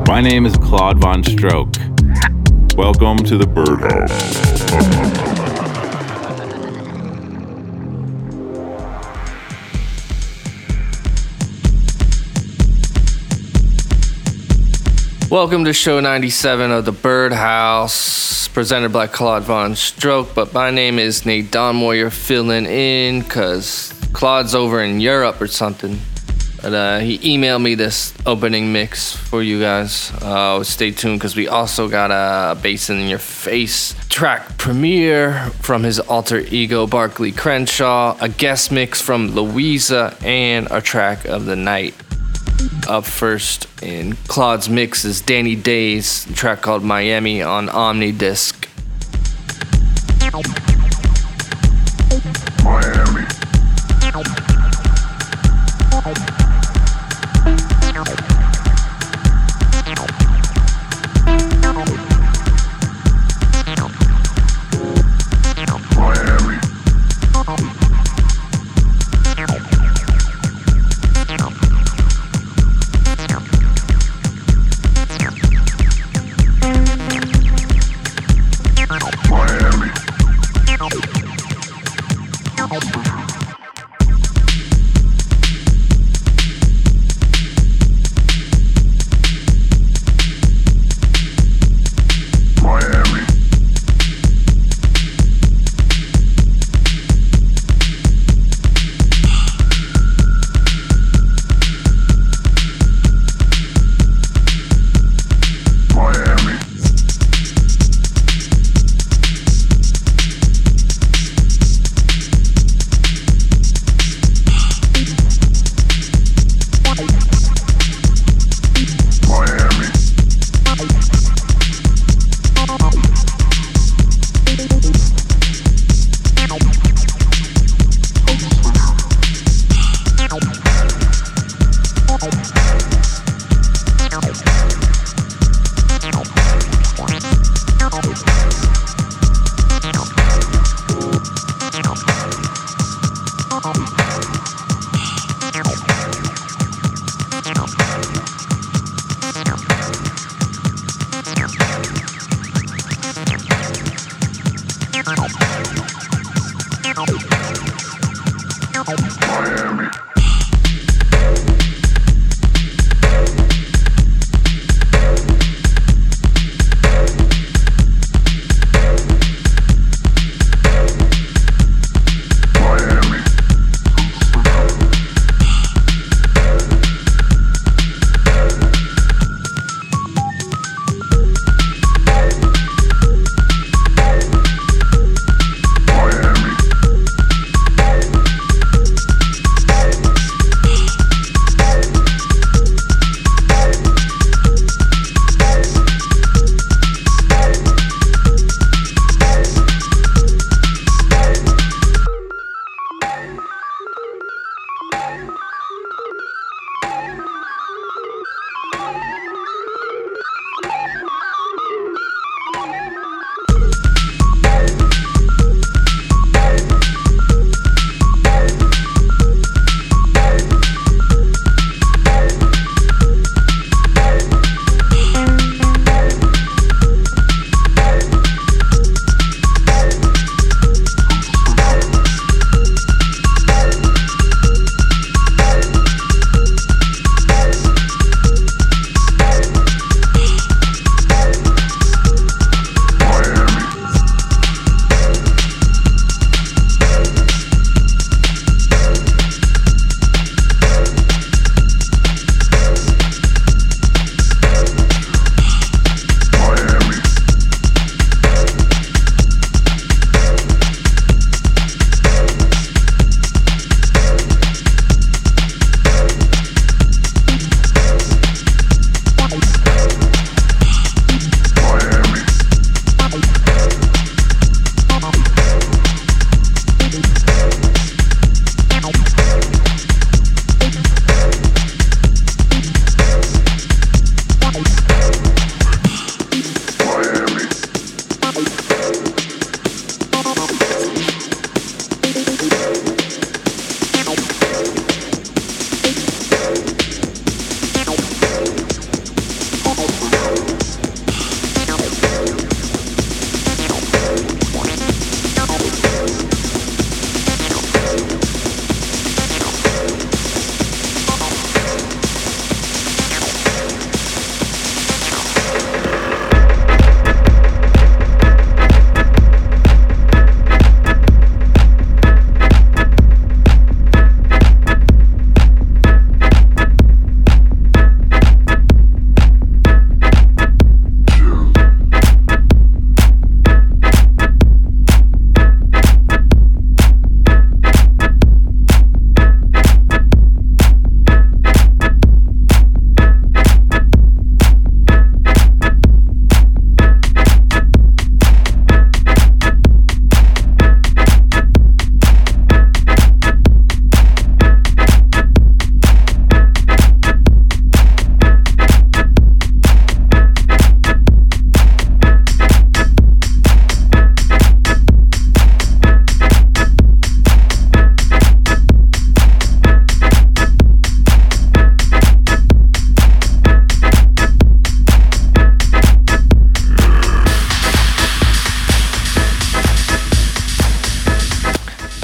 My name is Claude Von Stroke. Welcome to the Birdhouse. Welcome to show 97 of the Birdhouse, presented by Claude Von Stroke, but my name is Nate Donmore. You're filling in because Claude's over in Europe or something. But he emailed me this opening mix for you guys. Stay tuned because we also got a Bass in Your Face track premiere from his alter ego Barclay Crenshaw, a guest mix from Louisa, and a track of the night. Up first in Claude's mix is Danny Days, a track called Miami on Omnidisc. Miami.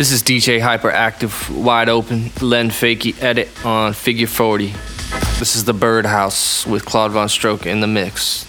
This is DJ Hyperactive, Wide Open, Len Fakey edit on Figure 40. This is the Birdhouse with Claude Von Stroke in the mix.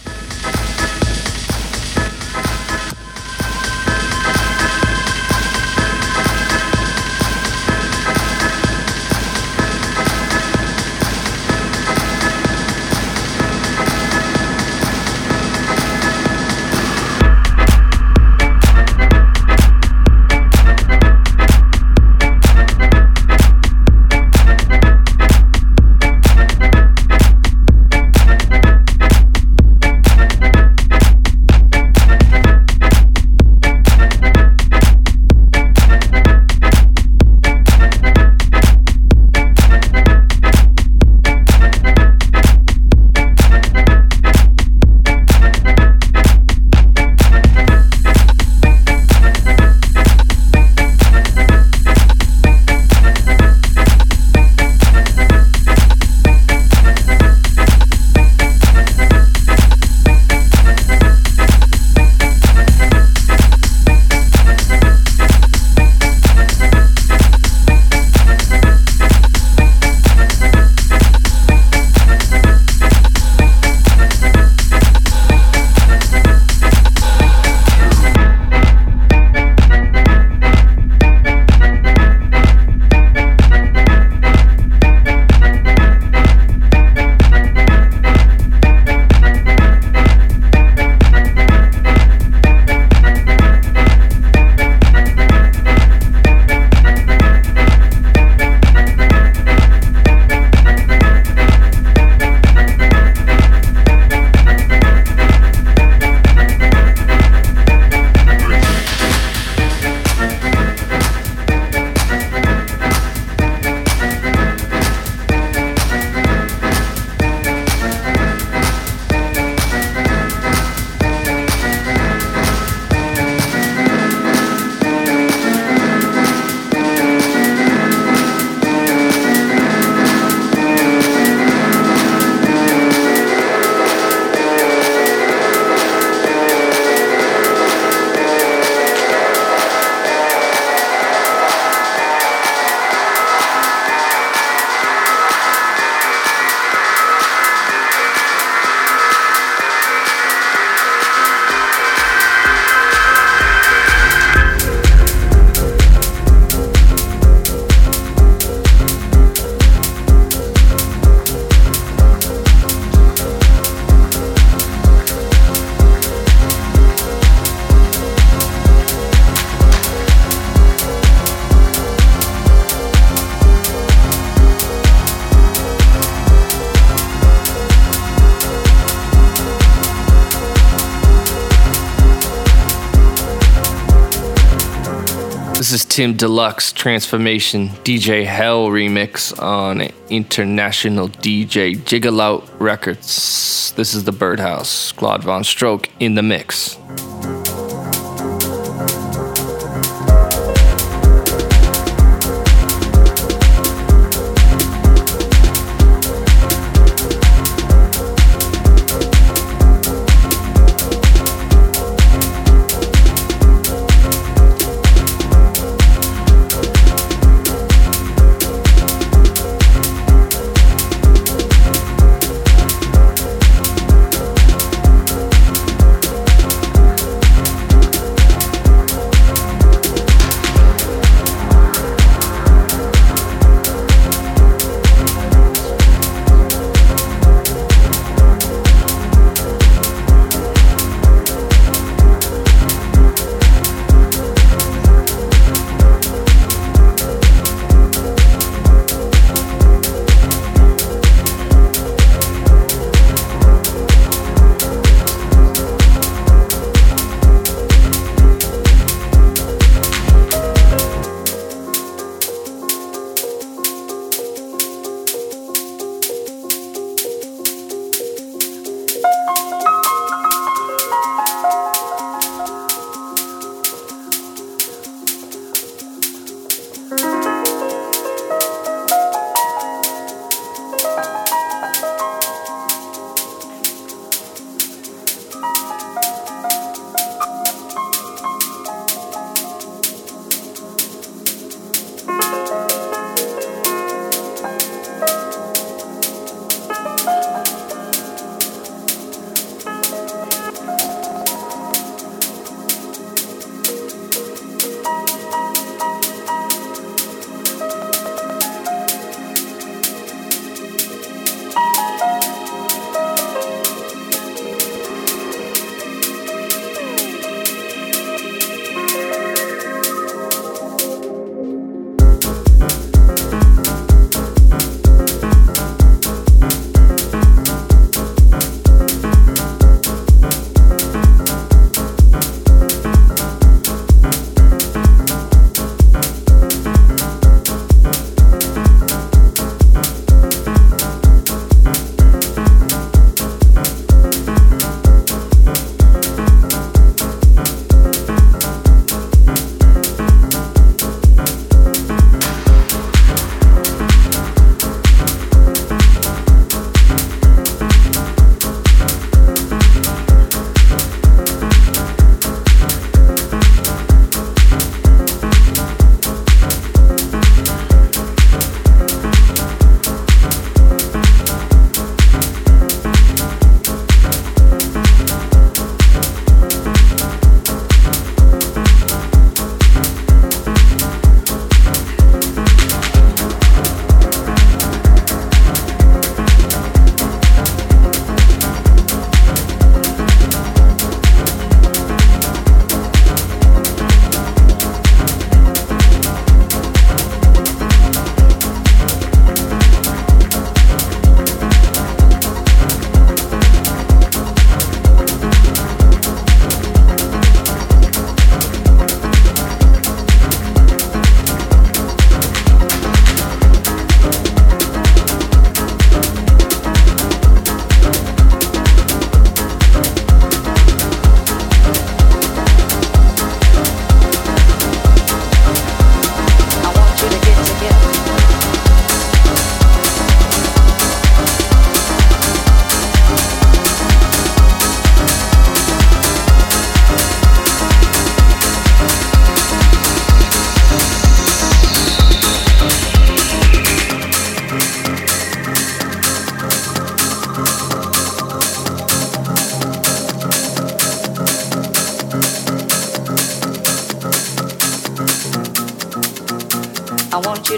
This is Tim Deluxe Transformation DJ Hell remix on International DJ Jigalout Records. This is the Birdhouse, Claude Von Stroke in the mix.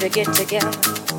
to get together.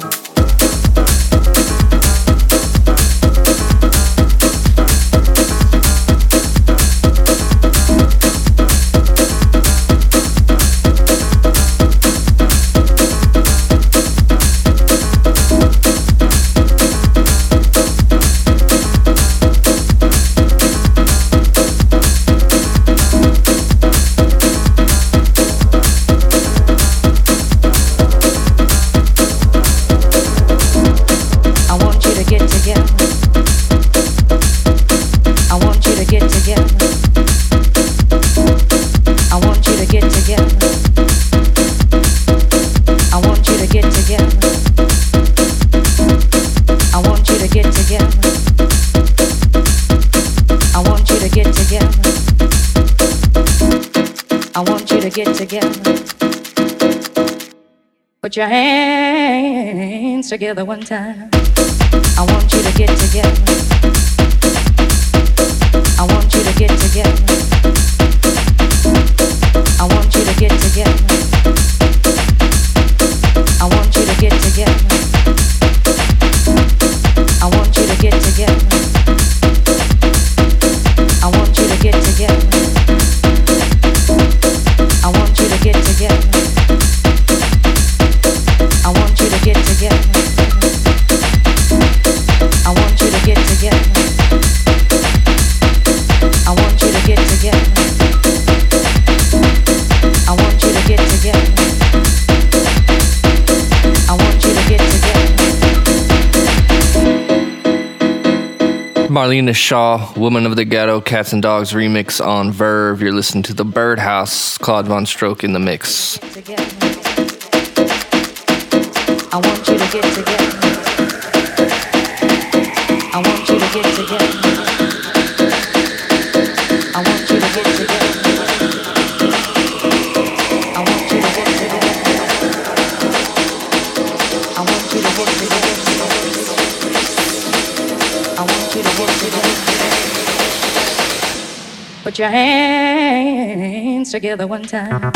Get together. Put your hands together one time. I want you to get together. I want you to get together. I want you to get together. I want you to get together. I want you to get together. I want you to get together. I want you to get together. I want you to get together. I want you to get together. I want you to get together. I want you to get together. I want you to get together. Marlena Shaw, Woman of the Ghetto, Cats and Dogs remix on Verve. You're listening to The Birdhouse, Claude Von Stroke in the mix. I want you to get together. I want you to get together. I want you to get together. I want you to get together. I want you to get together. I want you to get together. Put your hands together one time.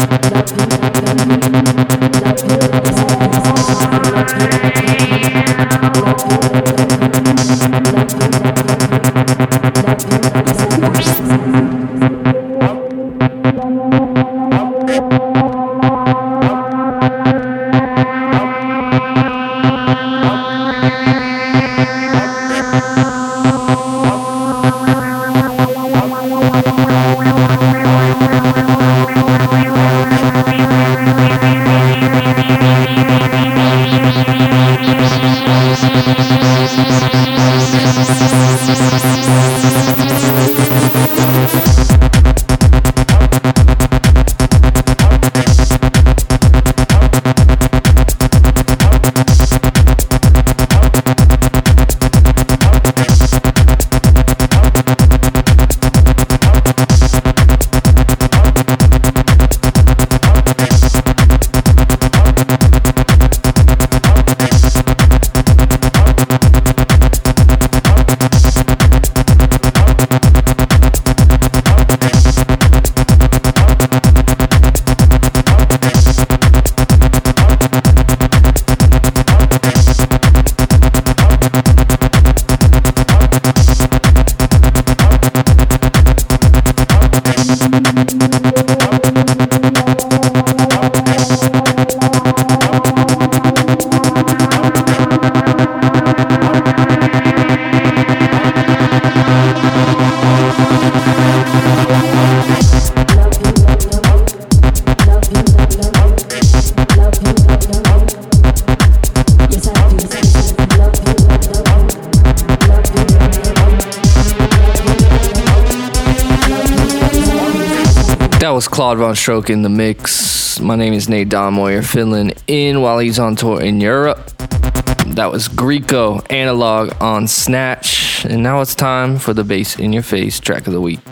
That was Claude VonStroke in the mix. My name is Nate Donmoyer, filling in while he's on tour in Europe. That was Greco Analog on Snatch. And now it's time for the Bass in Your Face track of the week.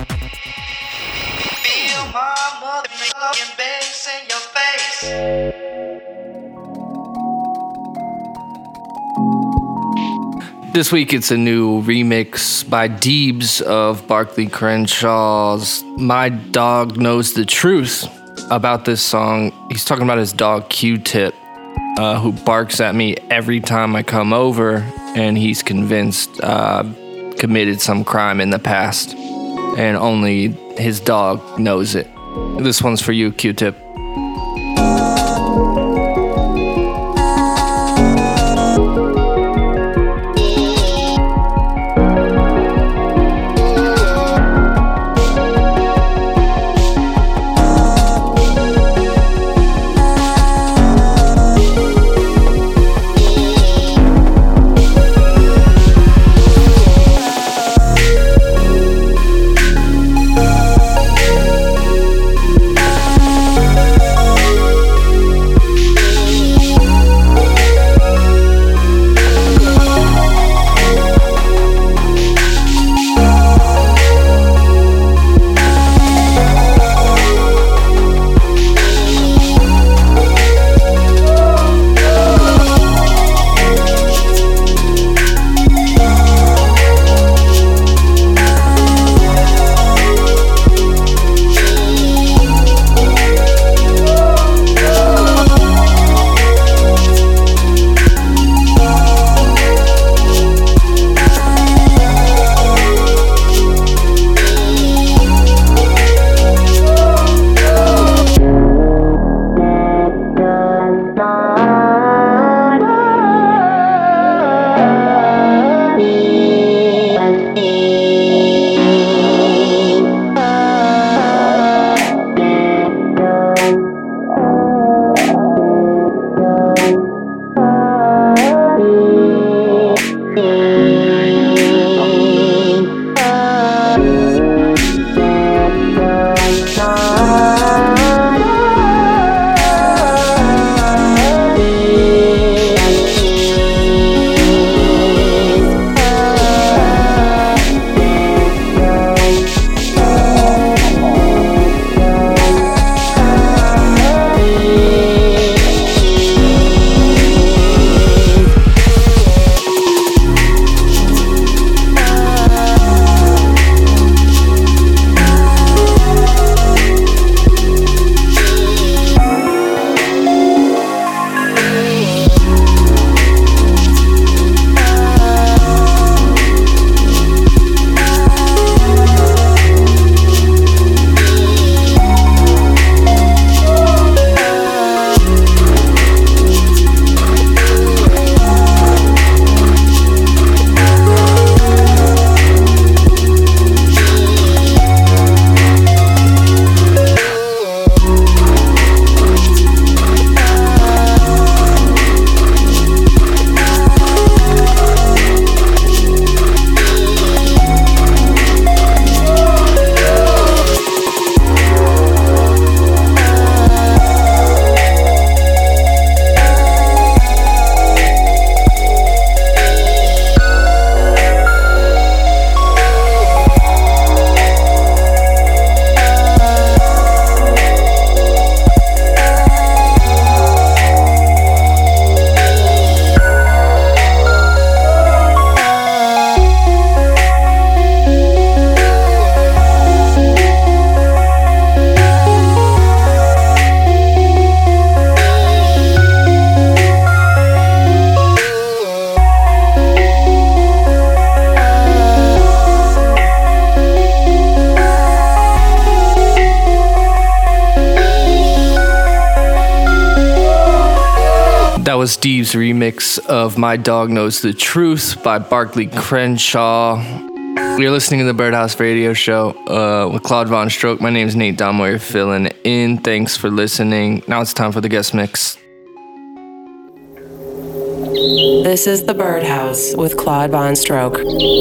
Feel my motherfucking bass in your face. This week it's a new remix by Deebs of Barclay Crenshaw's My Dog Knows the Truth about this song. He's talking about his dog Q-Tip, who barks at me every time I come over, and he's convinced committed some crime in the past, and only his dog knows it. This one's for you, Q-Tip. was Deeb's remix of My Dog Knows the Truth by Barclay Crenshaw. You're listening to the Birdhouse Radio Show with Claude Von Stroke. My name is Nate Donmoyer filling in. Thanks for listening. Now it's time for the guest mix. This is the Birdhouse with Claude Von Stroke.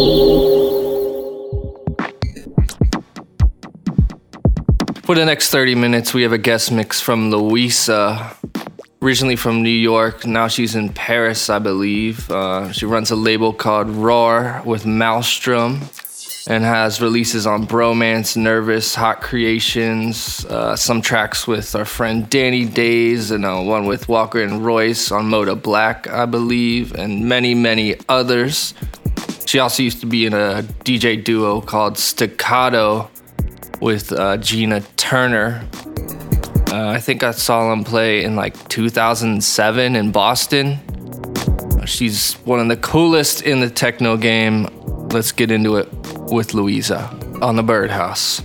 For the next 30 minutes, we have a guest mix from Louisa. Originally from New York, now she's in Paris, I believe. She runs a label called Roar with Maelstrom and has releases on Bromance, Nervous, Hot Creations, some tracks with our friend Danny Days, and one with Walker and Royce on Moda Black, I believe, and many, many others. She also used to be in a DJ duo called Staccato with Gina Turner. I think I saw them play in like 2007 in Boston. She's one of the coolest in the techno game. Let's get into it with Louisa on the Birdhouse.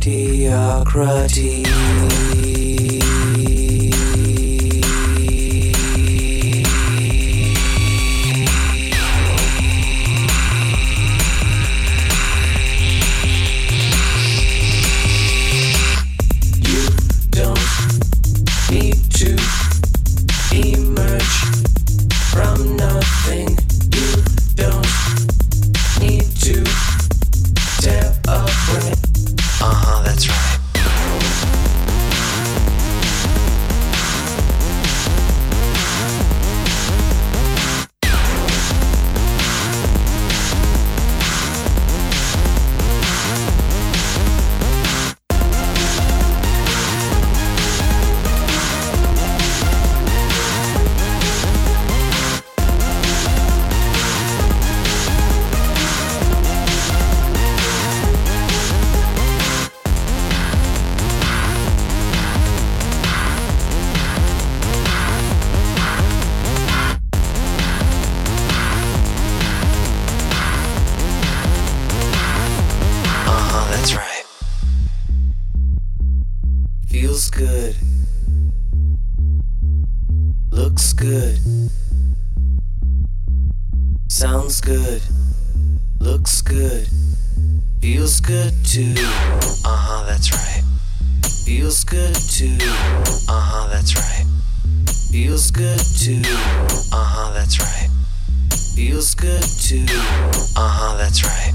mediocrity. Feels good. Looks good. Sounds good. Looks good. Feels good too. That's right. Feels good too. That's right. Feels good too. That's right. Feels good too. That's right.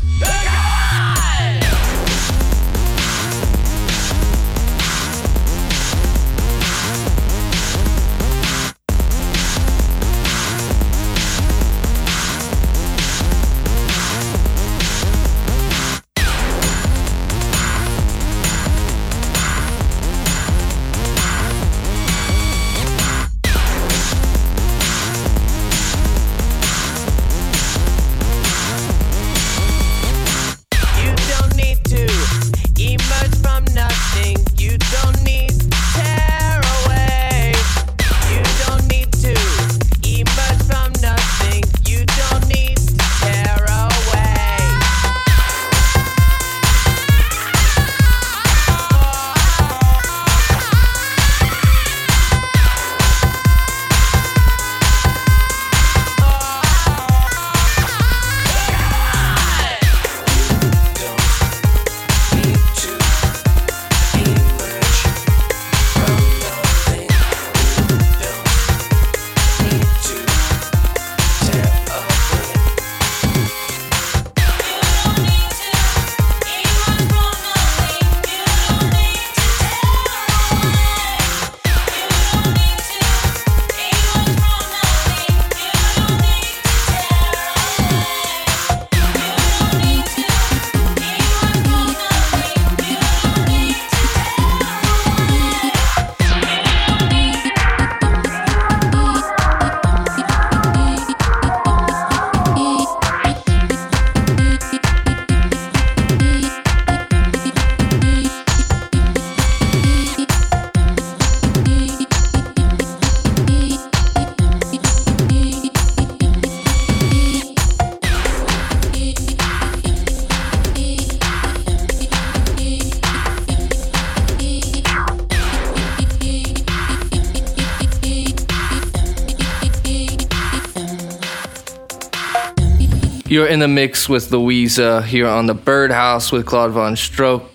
You're in the mix with Louisa here on the Birdhouse with Claude Von Stroke.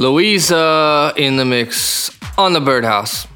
Louisa in the mix on the Birdhouse.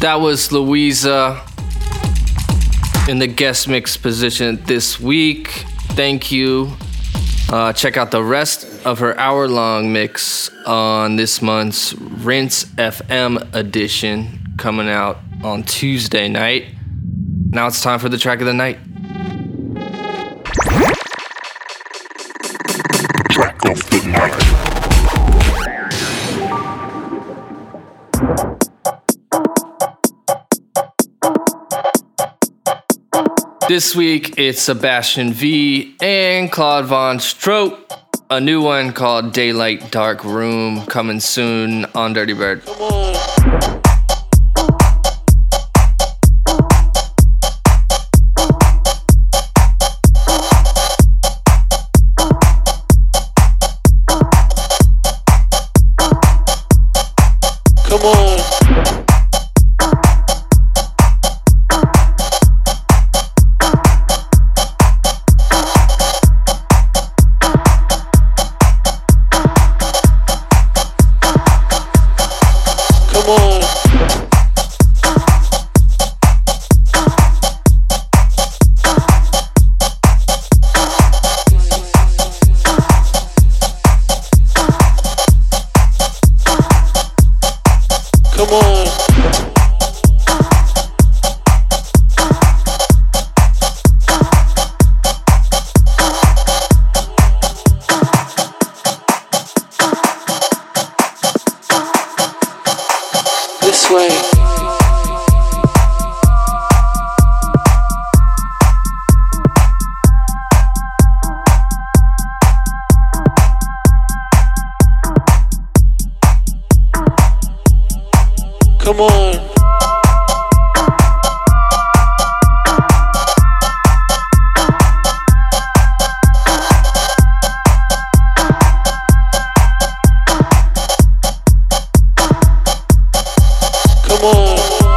That was Louisa in the guest mix position this week. Thank you. Check out the rest of her hour-long mix on this month's Rinse FM edition coming out on Tuesday night. Now it's time for the track of the night. Track of the night. This week, it's Sebastian V and Claude Von Stroke. A new one called Daylight Dark Room coming soon on Dirty Bird. Come on. Come on. Come on. Come on.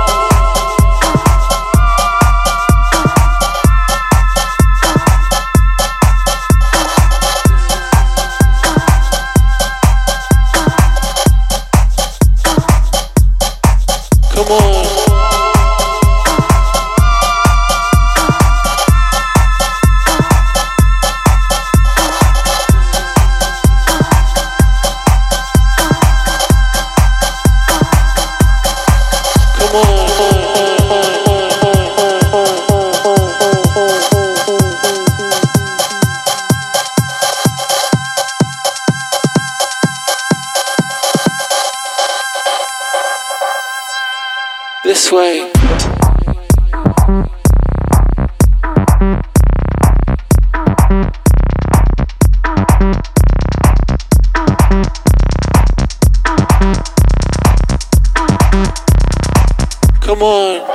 Come on. This way. Come on.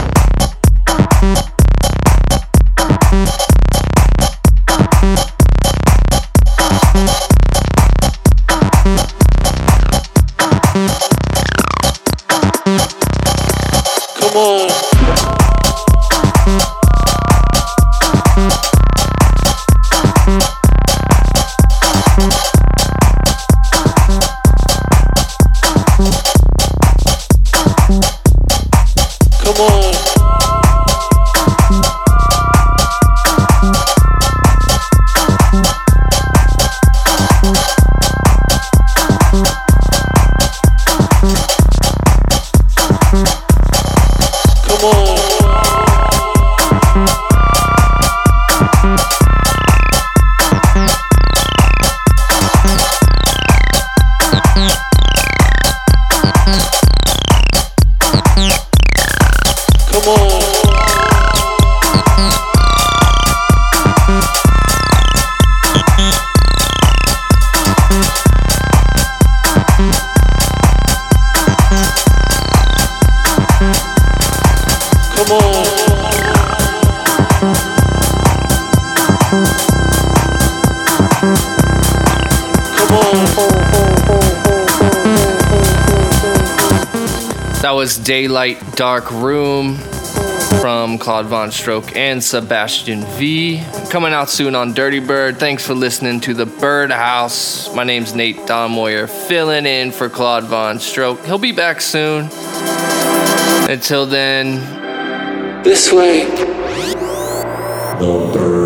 Come on. Come on. That was Daylight Dark Room from Claude Von Stroke and Sebastian V. Coming out soon on Dirty Bird. Thanks for listening to the Birdhouse. My name's Nate Don Moyer, filling in for Claude Von Stroke. He'll be back soon. Until then, This way. The Bird